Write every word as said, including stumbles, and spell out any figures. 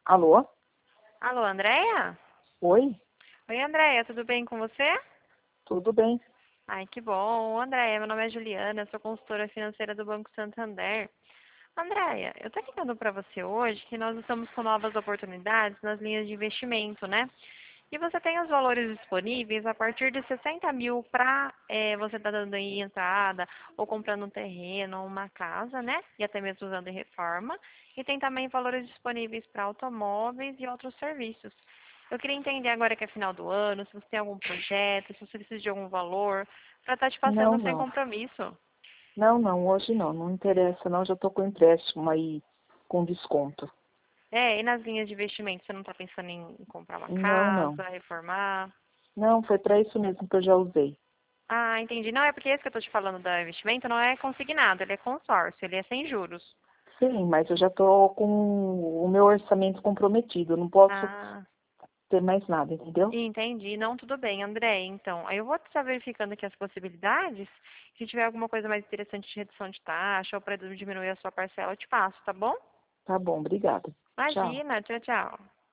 Alô? Alô, Andréia? Oi? Oi, Andréia, tudo bem com você? Tudo bem? Ai, que bom. Andréia, meu nome é Juliana, sou consultora financeira do Banco Santander. Andréia, eu tô ligando para você hoje que nós estamos com novas oportunidades nas linhas de investimento, né? E você tem os valores disponíveis a partir de sessenta mil para você estar dando aí entrada ou comprando um terreno ou uma casa, né? E até mesmo usando em reforma. E tem também valores disponíveis para automóveis e outros serviços. Eu queria entender agora que é final do ano, se você tem algum projeto, se você precisa de algum valor, para estar te Não, passando sem não. compromisso. Não, não, hoje não. Não interessa, não. Já estou com empréstimo aí com desconto. É, e nas linhas de investimento, você não está pensando em comprar uma Não, não. casa, reformar? Não, foi para isso mesmo que eu já usei. Ah, entendi. Não, é porque esse que eu estou te falando do investimento não é consignado, ele é consórcio, ele é sem juros. Sim, mas eu já estou com o meu orçamento comprometido. Eu não posso Ah, ter mais nada, entendeu? entendi. Não, tudo bem, André. Então, aí eu vou estar verificando aqui as possibilidades. Se tiver alguma coisa mais interessante de redução de taxa ou para diminuir a sua parcela, eu te passo, tá bom? Tá bom, obrigada. Tchau. Imagina, tchau, tchau.